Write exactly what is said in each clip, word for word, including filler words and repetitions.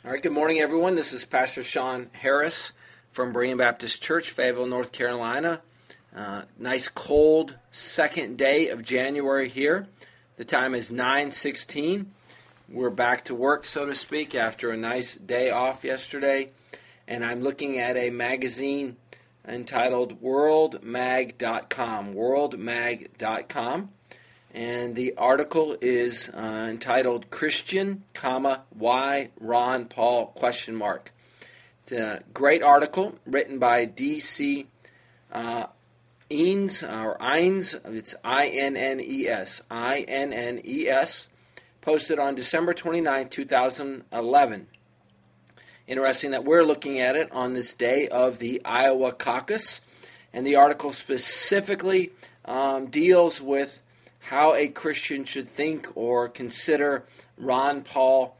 All right, good morning, everyone. This is Pastor Sean Harris from Berean Baptist Church, Fayetteville, North Carolina. Uh, nice cold second day of January here. The time is nine sixteen. We're back to work, so to speak, after a nice day off yesterday. And I'm looking at a magazine entitled world mag dot com, world mag dot com. And the article is uh, entitled Christian, comma, Why Ron Paul, question mark. It's a great article written by D C Uh, Innes, or Innes, it's I N N E S, I N N E S, posted on December twenty-ninth, two thousand eleven. Interesting that we're looking at it on this day of the Iowa caucus, and the article specifically um, deals with how a Christian should think or consider Ron Paul,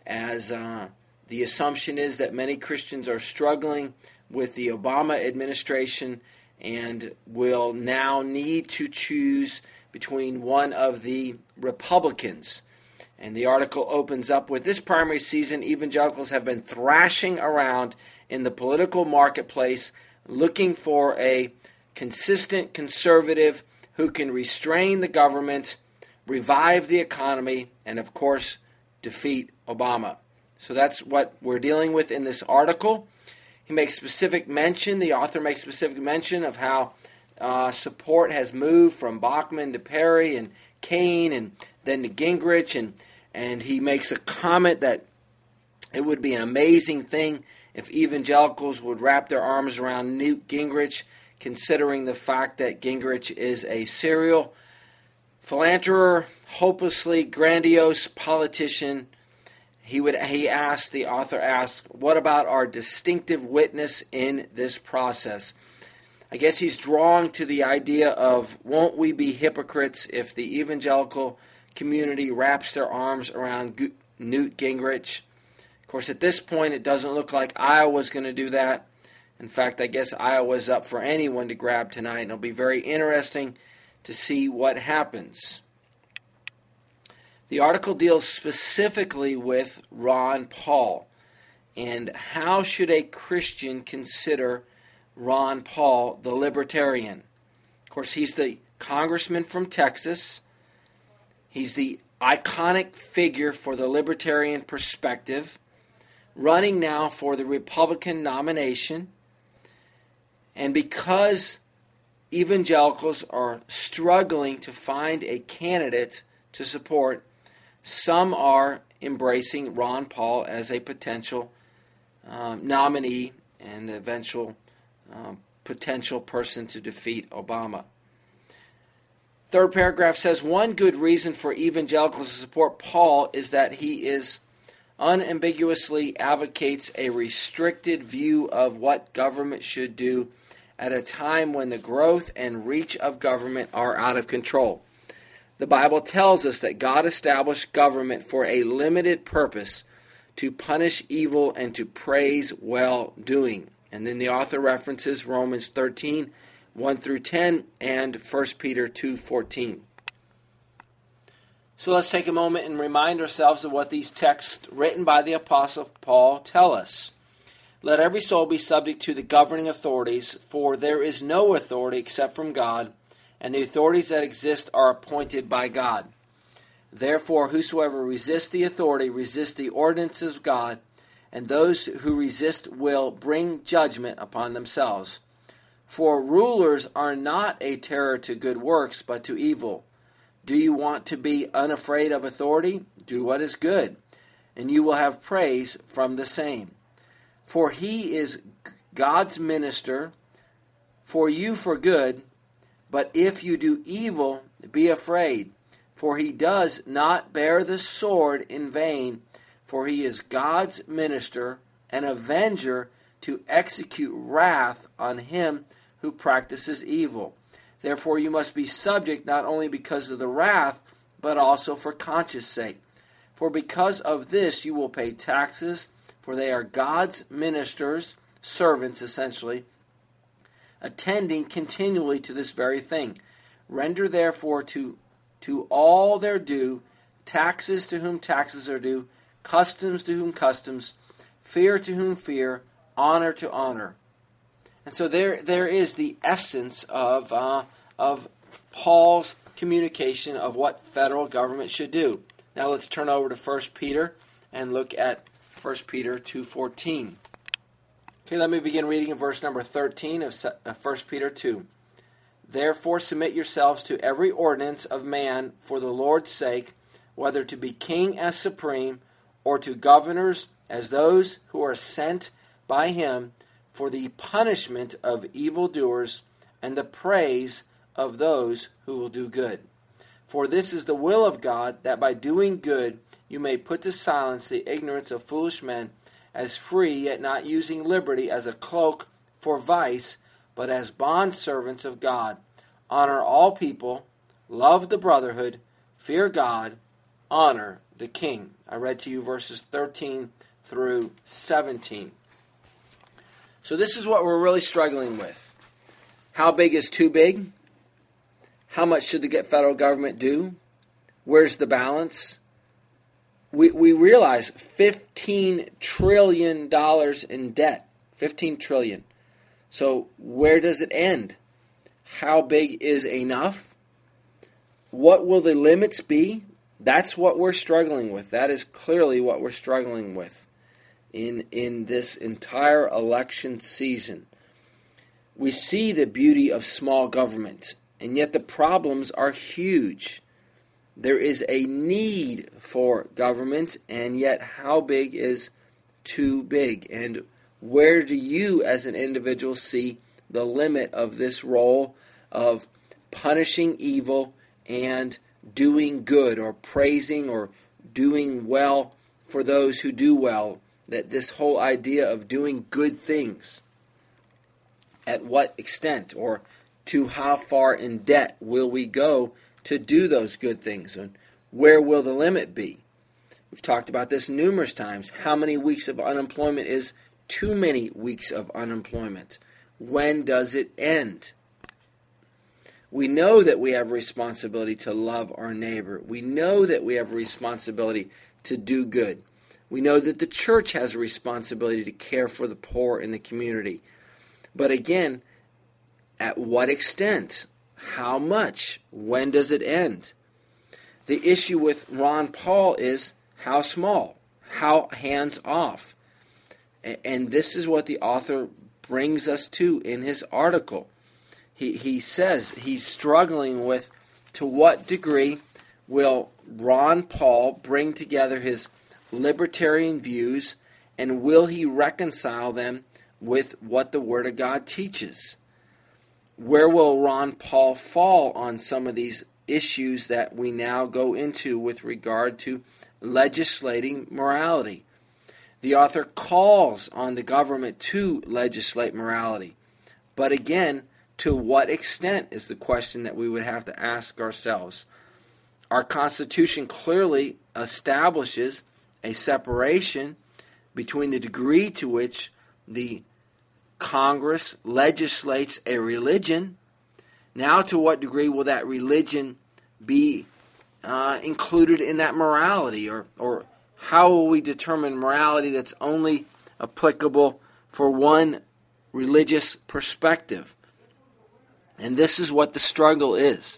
as uh, the assumption is that many Christians are struggling with the Obama administration and will now need to choose between one of the Republicans. And the article opens up with, this primary season, evangelicals have been thrashing around in the political marketplace looking for a consistent conservative who can restrain the government, revive the economy, and of course, defeat Obama. So that's what we're dealing with in this article. He makes specific mention, the author makes specific mention of how uh, support has moved from Bachmann to Perry and Kaine and then to Gingrich, and, and he makes a comment that it would be an amazing thing if evangelicals would wrap their arms around Newt Gingrich, considering the fact that Gingrich is a serial philanderer, hopelessly grandiose politician. He would. He asked, the author asked, what about our distinctive witness in this process? I guess he's drawn to the idea of, won't we be hypocrites if the evangelical community wraps their arms around G- Newt Gingrich? Of course, at this point, it doesn't look like Iowa's going to do that. In fact, I guess Iowa's up for anyone to grab tonight, and it'll be very interesting to see what happens. The article deals specifically with Ron Paul, and how should a Christian consider Ron Paul, the libertarian? Of course, he's the congressman from Texas. He's the iconic figure for the libertarian perspective, running now for the Republican nomination. And because evangelicals are struggling to find a candidate to support, some are embracing Ron Paul as a potential um, nominee and eventual um, potential person to defeat Obama. Third paragraph says, one good reason for evangelicals to support Paul is that he is unambiguously advocates a restricted view of what government should do at a time when the growth and reach of government are out of control. The Bible tells us that God established government for a limited purpose, to punish evil and to praise well-doing. And then the author references Romans thirteen, one through ten, and First Peter two fourteen. So let's take a moment and remind ourselves of what these texts written by the Apostle Paul tell us. Let every soul be subject to the governing authorities, for there is no authority except from God, and the authorities that exist are appointed by God. Therefore, whosoever resists the authority resists the ordinances of God, and those who resist will bring judgment upon themselves. For rulers are not a terror to good works, but to evil. Do you want to be unafraid of authority? Do what is good, and you will have praise from the same. For he is God's minister for you for good, but if you do evil, be afraid, for he does not bear the sword in vain, for he is God's minister, an avenger to execute wrath on him who practices evil. Therefore you must be subject not only because of the wrath, but also for conscience sake. For because of this you will pay taxes, for they are God's ministers, servants essentially, attending continually to this very thing. Render therefore to, to all their due, taxes to whom taxes are due, customs to whom customs, fear to whom fear, honor to honor. And so there, there is the essence of uh, of Paul's communication of what federal government should do. Now let's turn over to First Peter and look at First Peter two fourteen. Okay, let me begin reading in verse number thirteen of First Peter two. Therefore submit yourselves to every ordinance of man for the Lord's sake, whether to be king as supreme, or to governors as those who are sent by him for the punishment of evildoers and the praise of those who will do good. For this is the will of God, that by doing good you may put to silence the ignorance of foolish men, as free, yet not using liberty as a cloak for vice, but as bondservants of God. Honor all people, love the brotherhood, fear God, honor the king. I read to you verses thirteen through seventeen. So this is what we're really struggling with. How big is too big? How much should the federal government do? Where's the balance? We we realize fifteen trillion dollars in debt. fifteen trillion dollars. So where does it end? How big is enough? What will the limits be? That's what we're struggling with. That is clearly what we're struggling with in, in this entire election season. We see the beauty of small government, and yet the problems are huge. There is a need for government, and yet how big is too big? And where do you as an individual see the limit of this role of punishing evil and doing good, or praising or doing well for those who do well? That this whole idea of doing good things, at what extent or to how far in debt will we go to do those good things? And where will the limit be? We've talked about this numerous times. How many weeks of unemployment is too many weeks of unemployment? When does it end? We know that we have a responsibility to love our neighbor. We know that we have a responsibility to do good. We know that the church has a responsibility to care for the poor in the community. But again, at what extent? How much? When does it end? The issue with Ron Paul is how small, how hands off. And this is what the author brings us to in his article. He, he says he's struggling with to what degree will Ron Paul bring together his libertarian views, and will he reconcile them with what the Word of God teaches? Where will Ron Paul fall on some of these issues that we now go into with regard to legislating morality? The author calls on the government to legislate morality. But again, to what extent is the question that we would have to ask ourselves. Our Constitution clearly establishes a separation between the degree to which the Congress legislates a religion. Now, to what degree will that religion be uh, included in that morality? Or, or how will we determine morality that's only applicable for one religious perspective? And this is what the struggle is.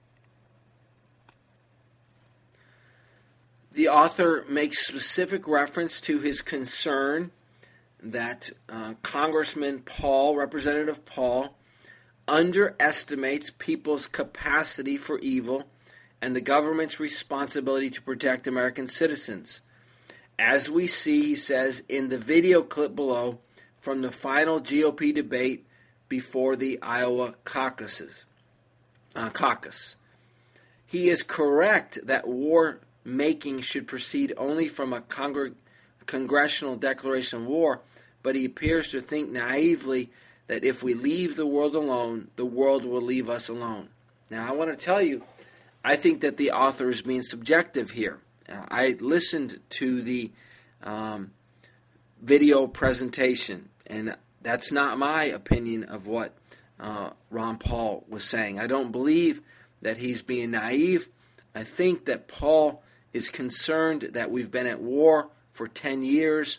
The author makes specific reference to his concern that uh, Congressman Paul, Representative Paul, underestimates people's capacity for evil and the government's responsibility to protect American citizens. As we see, he says, in the video clip below from the final G O P debate before the Iowa caucuses, uh, caucus. He is correct that war making should proceed only from a congr- congressional declaration of war, but he appears to think naively that if we leave the world alone, the world will leave us alone. Now, I want to tell you, I think that the author is being subjective here. Uh, I listened to the um, video presentation, and that's not my opinion of what uh, Ron Paul was saying. I don't believe that he's being naive. I think that Paul is concerned that we've been at war for ten years.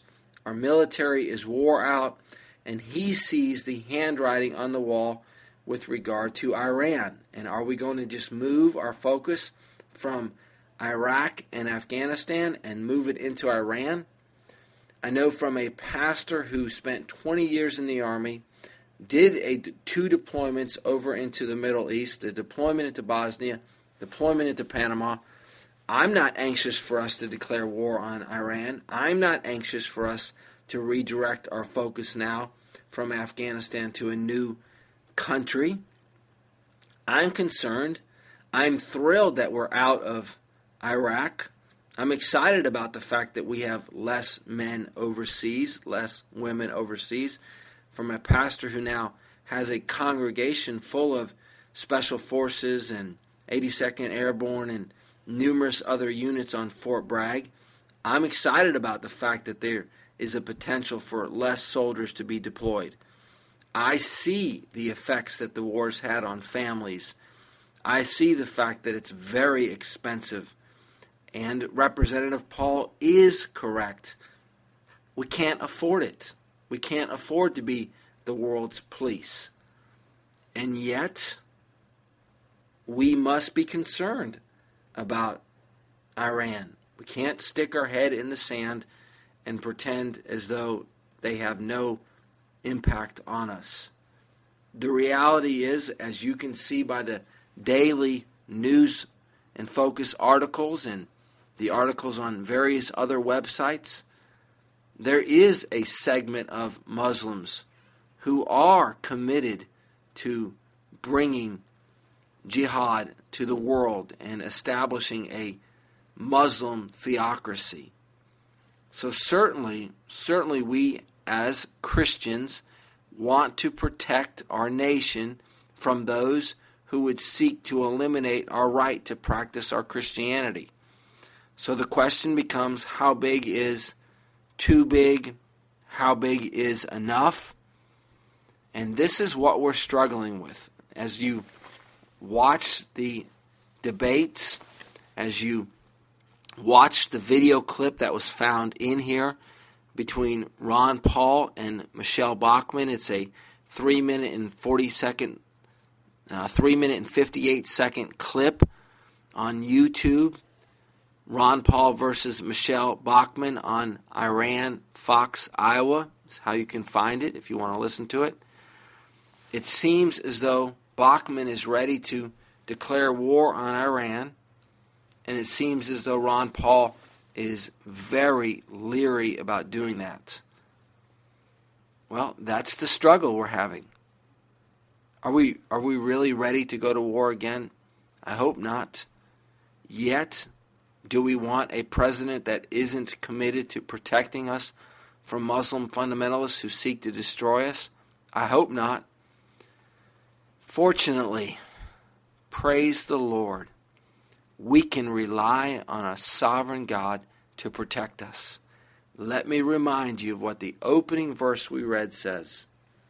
Our military is wore out, and he sees the handwriting on the wall with regard to Iran. And are we going to just move our focus from Iraq and Afghanistan and move it into Iran? I know from a pastor who spent twenty years in the Army, did a two deployments over into the Middle East, the deployment into Bosnia, deployment into Panama. I'm not anxious for us to declare war on Iran. I'm not anxious for us to redirect our focus now from Afghanistan to a new country. I'm concerned. I'm thrilled that we're out of Iraq. I'm excited about the fact that we have less men overseas, less women overseas. From a pastor who now has a congregation full of special forces and eighty-second Airborne and numerous other units on Fort Bragg. I'm excited about the fact that there is a potential for less soldiers to be deployed. I see the effects that the war's had on families. I see the fact that it's very expensive. And Representative Paul is correct. We can't afford it. We can't afford to be the world's police. And yet, we must be concerned about Iran. We can't stick our head in the sand and pretend as though they have no impact on us. The reality is, as you can see by the daily news and focus articles and the articles on various other websites, there is a segment of Muslims who are committed to bringing jihad to the world and establishing a Muslim theocracy. So certainly, certainly we as Christians want to protect our nation from those who would seek to eliminate our right to practice our Christianity. So the question becomes, how big is too big? How big is enough? And this is what we're struggling with. As you watch the debates, as you watch the video clip that was found in here between Ron Paul and Michelle Bachmann, it's a three minute and forty second, uh, three minute and fifty-eight second clip on YouTube. Ron Paul versus Michelle Bachmann on Iran, Fox, Iowa. That's how you can find it if you want to listen to it. It seems as though Bachmann is ready to declare war on Iran, and it seems as though Ron Paul is very leery about doing that. Well, that's the struggle we're having. Are we are we really ready to go to war again? I hope not. Yet, do we want a president that isn't committed to protecting us from Muslim fundamentalists who seek to destroy us? I hope not. Fortunately, praise the Lord, we can rely on a sovereign God to protect us. Let me remind you of what the opening verse we read says.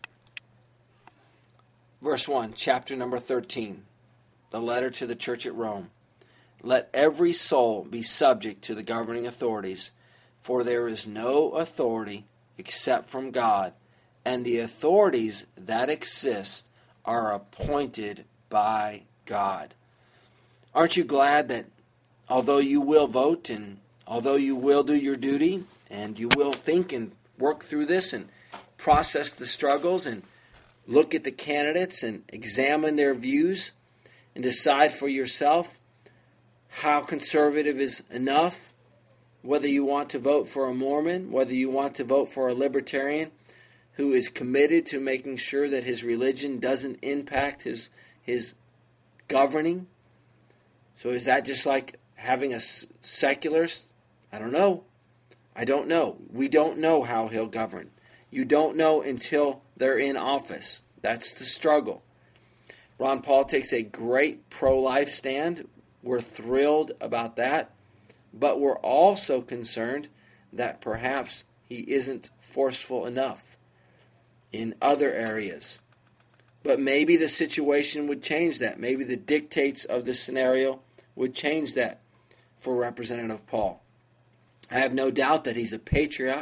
Verse one, chapter number thirteen, the letter to the church at Rome. Let every soul be subject to the governing authorities, for there is no authority except from God, and the authorities that exist are appointed by God. Aren't you glad that although you will vote and although you will do your duty and you will think and work through this and process the struggles and look at the candidates and examine their views and decide for yourself how conservative is enough, whether you want to vote for a Mormon, whether you want to vote for a libertarian who is committed to making sure that his religion doesn't impact his his governing. So is that just like having a secularist? I don't know. I don't know. We don't know how he'll govern. You don't know until they're in office. That's the struggle. Ron Paul takes a great pro-life stand. We're thrilled about that. But we're also concerned that perhaps he isn't forceful enough in other areas. But maybe the situation would change that. Maybe the dictates of the scenario would change that for Representative Paul. I have no doubt that he's a patriot,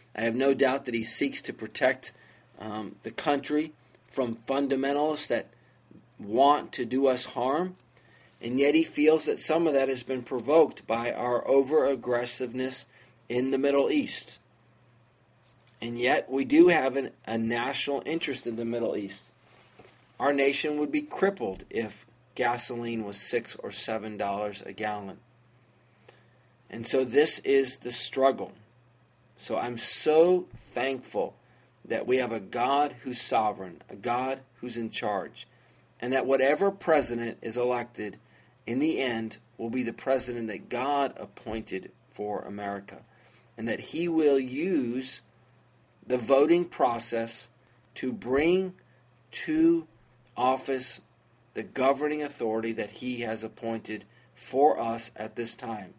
I have no doubt that he seeks to protect um, the country from fundamentalists that want to do us harm, and yet he feels that some of that has been provoked by our over-aggressiveness in the Middle East. And yet we do have an, a national interest in the Middle East. Our nation would be crippled if gasoline was six or seven dollars a gallon. And so this is the struggle. So I'm so thankful that we have a God who's sovereign, a God who's in charge, and that whatever president is elected, in the end, will be the president that God appointed for America, and that he will use the voting process to bring to office the governing authority that he has appointed for us at this time.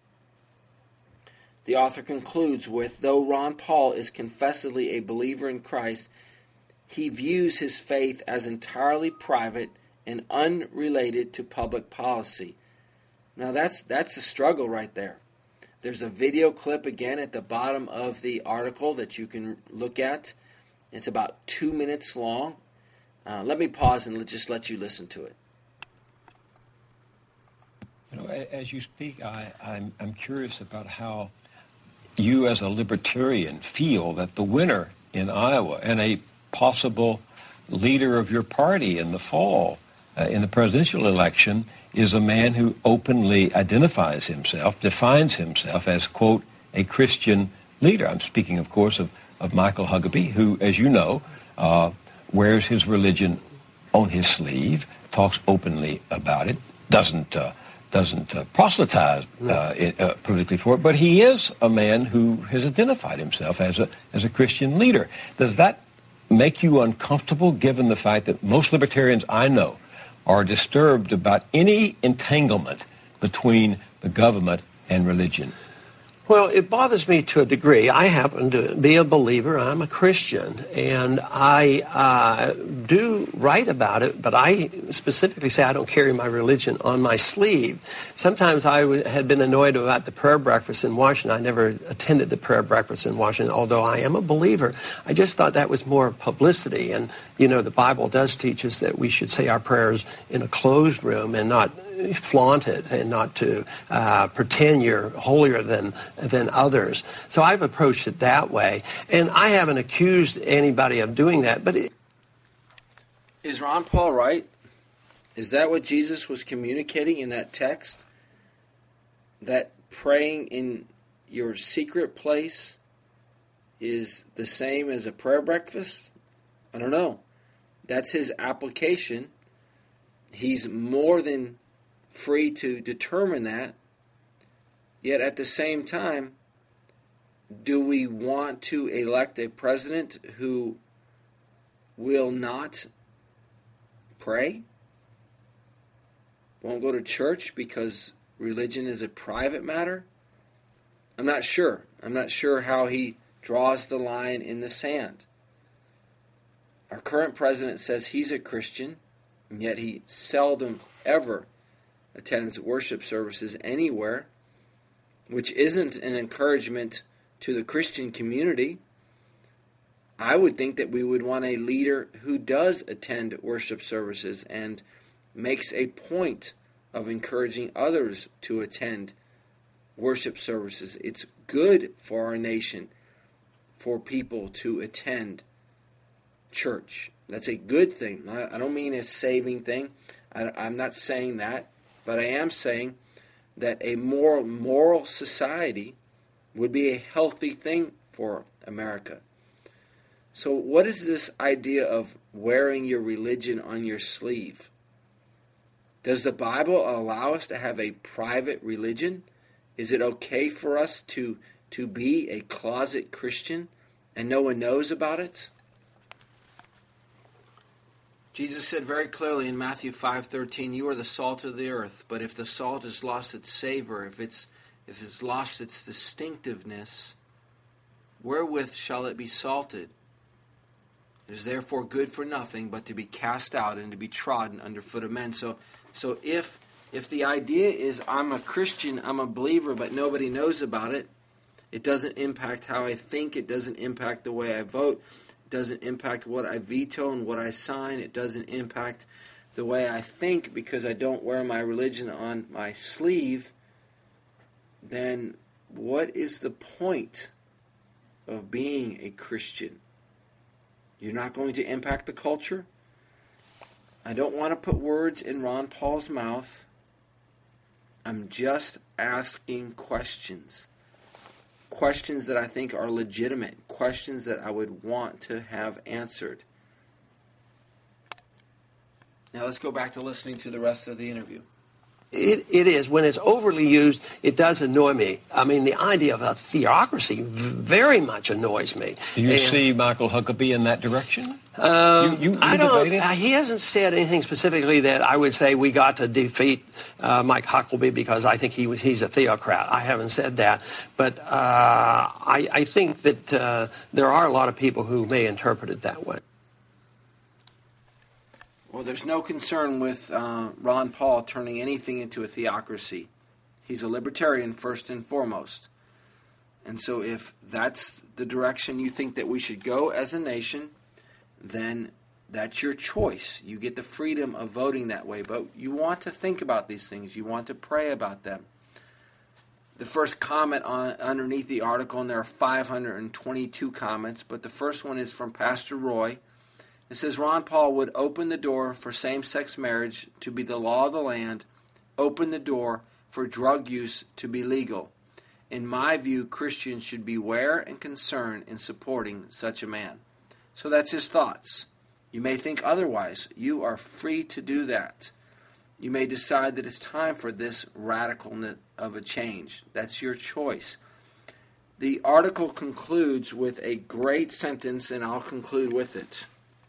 The author concludes with, though Ron Paul is confessedly a believer in Christ, he views his faith as entirely private and unrelated to public policy. Now that's that's a struggle right there. There's a video clip again at the bottom of the article that you can look at. It's about two minutes long. Uh, let me pause and just let you listen to it. You know, as you speak, I, I'm, I'm curious about how you as a libertarian feel that the winner in Iowa and a possible leader of your party in the fall, uh, in the presidential election, is a man who openly identifies himself, defines himself as, quote, a Christian leader. I'm speaking, of course, of, of Michael Huckabee, who, as you know, uh, wears his religion on his sleeve, talks openly about it, doesn't uh, doesn't uh, proselytize uh, it, uh, politically for it, but he is a man who has identified himself as a as a Christian leader. Does that make you uncomfortable, given the fact that most libertarians I know are disturbed about any entanglement between the government and religion? Well, it bothers me to a degree. I happen to be a believer. I'm a Christian, and I uh, do write about it, but I specifically say I don't carry my religion on my sleeve. Sometimes I w- had been annoyed about the prayer breakfast in Washington. I never attended the prayer breakfast in Washington, although I am a believer. I just thought that was more publicity, and, you know, the Bible does teach us that we should say our prayers in a closed room and not flaunt it, and not to uh, pretend you're holier than than others. So I've approached it that way, and I haven't accused anybody of doing that. But it... Is Ron Paul right? Is that what Jesus was communicating in that text? That praying in your secret place is the same as a prayer breakfast? I don't know. That's his application. He's more than free to determine that. Yet at the same time, do we want to elect a president who will not pray? Won't go to church because religion is a private matter? I'm not sure. I'm not sure how he draws the line in the sand. Our current president says he's a Christian, and yet he seldom ever attends worship services anywhere, which isn't an encouragement to the Christian community. I would think that we would want a leader who does attend worship services and makes a point of encouraging others to attend worship services. It's good for our nation for people to attend church. That's a good thing. I don't mean a saving thing. I, I'm not saying that. But I am saying that a more moral society would be a healthy thing for America. So what is this idea of wearing your religion on your sleeve? Does the Bible allow us to have a private religion? Is it okay for us to, to be a closet Christian and no one knows about it? Jesus said very clearly in Matthew five thirteen, "You are the salt of the earth, but if the salt has lost its savor, if it's if it's lost its distinctiveness, wherewith shall it be salted? It is therefore good for nothing but to be cast out and to be trodden under foot of men." So, so if if the idea is I'm a Christian, I'm a believer, but nobody knows about it, It doesn't impact how I think. It doesn't impact the way I vote. It doesn't impact what I veto and what I sign. It doesn't impact the way I think because I don't wear my religion on my sleeve. Then what is the point of being a Christian? You're not going to impact the culture. I don't want to put words in Ron Paul's mouth. I'm just asking questions. Questions that I think are legitimate. Questions that I would want to have answered. Now let's go back to listening to the rest of the interview. It, it is. When it's overly used, it does annoy me. I mean, the idea of a theocracy very much annoys me. Do you and, see Michael Huckabee in that direction? Um, you, you, you I don't. debated? Uh, he hasn't said anything specifically that I would say we got to defeat uh, Mike Huckabee because I think he was, he's a theocrat. I haven't said that, but uh, I, I think that uh, there are a lot of people who may interpret it that way. Well, there's no concern with uh, Ron Paul turning anything into a theocracy. He's a libertarian first and foremost. And so if that's the direction you think that we should go as a nation, then that's your choice. You get the freedom of voting that way. But you want to think about these things. You want to pray about them. The first comment on underneath the article, and there are five hundred twenty-two comments, but the first one is from Pastor Roy. It says Ron Paul would open the door for same-sex marriage to be the law of the land, open the door for drug use to be legal. In my view, Christians should beware and concerned in supporting such a man. So that's his thoughts. You may think otherwise. You are free to do that. You may decide that it's time for this radicalness of a change. That's your choice. The article concludes with a great sentence, and I'll conclude with it.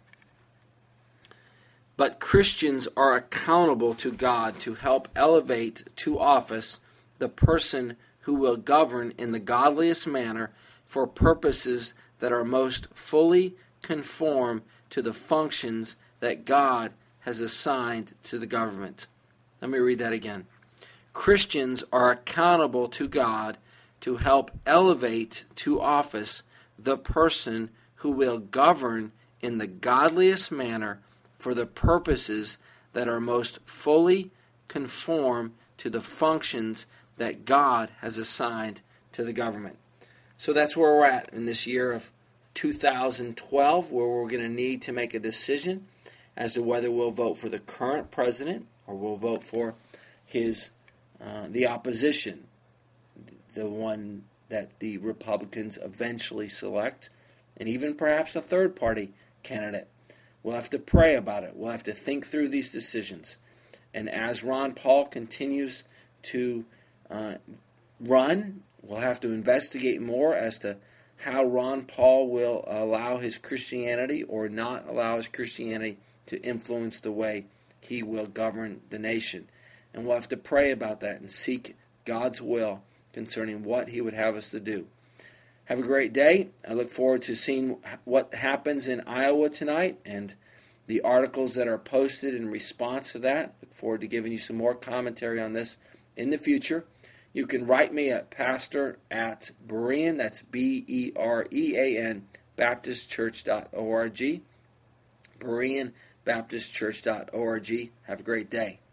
But Christians are accountable to God to help elevate to office the person who will govern in the godliest manner for purposes that are most fully conform to the functions that God has assigned to the government. Let me read that again. Christians are accountable to God to help elevate to office the person who will govern in the godliest manner for the purposes that are most fully conform to the functions that God has assigned to the government. So that's where we're at in this year of two thousand twelve, where we're going to need to make a decision as to whether we'll vote for the current president or we'll vote for his uh, the opposition, the one that the Republicans eventually select, and even perhaps a third-party candidate. We'll have to pray about it. We'll have to think through these decisions. And as Ron Paul continues to uh, run, we'll have to investigate more as to how Ron Paul will allow his Christianity or not allow his Christianity to influence the way he will govern the nation. And we'll have to pray about that and seek God's will concerning what he would have us to do. Have a great day. I look forward to seeing what happens in Iowa tonight and the articles that are posted in response to that. Look forward to giving you some more commentary on this in the future. You can write me at pastor at Berean, that's B E R E A N, baptist church dot org, Berean Baptist Church dot org. Have a great day.